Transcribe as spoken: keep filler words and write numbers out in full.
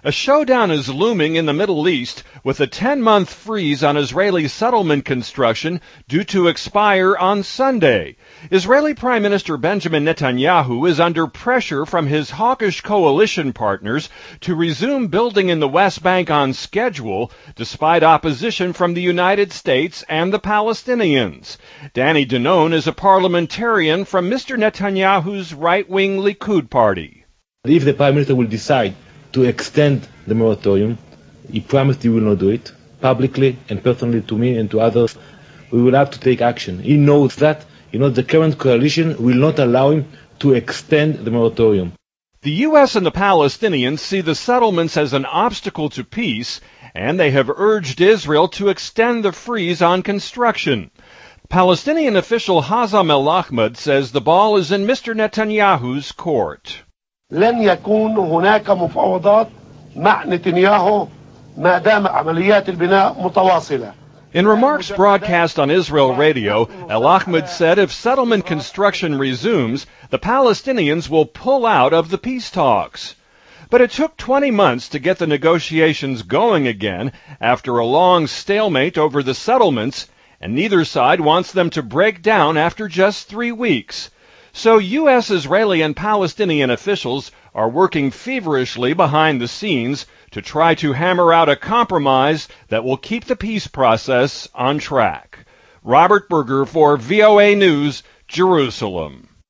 A showdown is looming in the Middle East with a ten-month freeze on Israeli settlement construction due to expire on Sunday. Israeli Prime Minister Benjamin Netanyahu is under pressure from his hawkish coalition partners to resume building in the West Bank on schedule, despite opposition from the United States and the Palestinians. Danny Danon is a parliamentarian from Mister Netanyahu's right-wing Likud party. If the Prime Minister will decide to extend the moratorium, he promised he will not do it, publicly and personally to me and to others. We will have to take action. He knows that, you know, the current coalition will not allow him to extend the moratorium. The U S and the Palestinians see the settlements as an obstacle to peace, and they have urged Israel to extend the freeze on construction. Palestinian official Hazem El-Ahmad says the ball is in Mister Netanyahu's court. لن يكون هناك مفاوضات مع نتنياهو ما دام عمليات البناء متواصلة. In remarks broadcast on Israel Radio, El-Ahmad said if settlement construction resumes, the Palestinians will pull out of the peace talks. But it took twenty months to get the negotiations going again after a long stalemate over the settlements, and neither side wants them to break down after just three weeks. So U S, Israeli, and Palestinian officials are working feverishly behind the scenes to try to hammer out a compromise that will keep the peace process on track. Robert Berger for V O A News, Jerusalem.